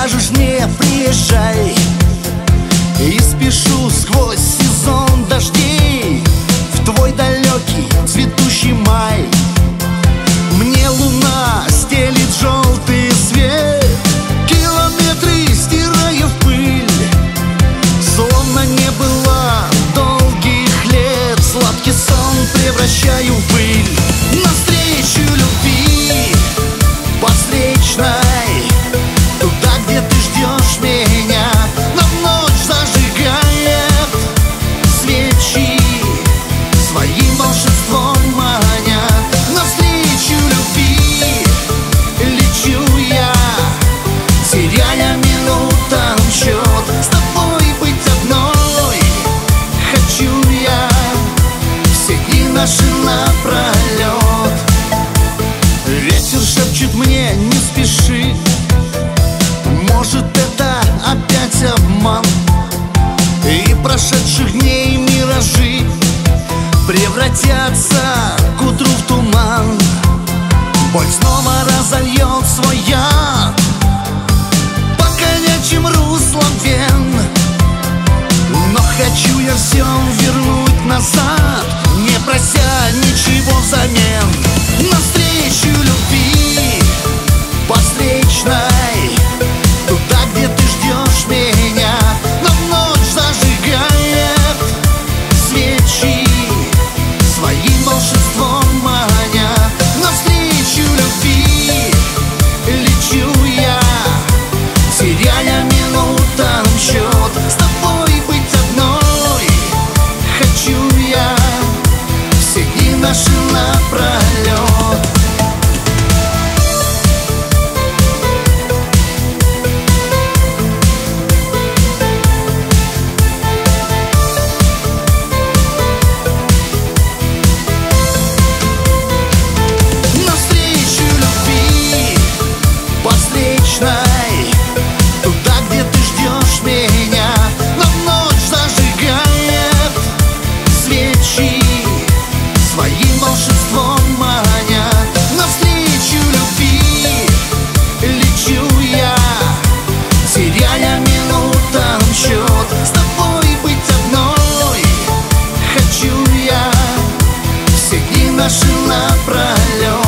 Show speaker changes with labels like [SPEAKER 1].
[SPEAKER 1] скажешь мне приезжай, и спешу сквозь сезон дождей в твой далекий цветущий май. Мне луна стелит желтый свет, километры стирая в пыль, словно не было долгих лет. Сладкий сон превращаю в пыль. Навстречу любви по встречной, туда, где ты ждешь меня, нам ночь зажигает свечи, своим волшебством маня. Навстречу любви лечу я, теряя минутам счет. С тобой быть одной хочу я, все дни наши напролет. Ветер шепчет мне: не спеши, может, это опять обман, и прошедших дней миражи превратятся к утру в туман. Боль снова разольет свой яд по конячим руслам вен, но хочу я все вернуть назад, не прося ничего взамен. Навстречу любви по встречной, туда, где ты ждешь меня, нам ночь зажигает свечи, своим волшебством маня. Навстречу любви лечу я, теряя минутам счет. С тобой быть одной хочу я, все дни наши напролет. Туда, где ты ждешь меня, нам ночь зажигает свечи, своим волшебством маня. Навстречу любви лечу я, теряя минутам счет. С тобой быть одной хочу я, все дни наши напролет.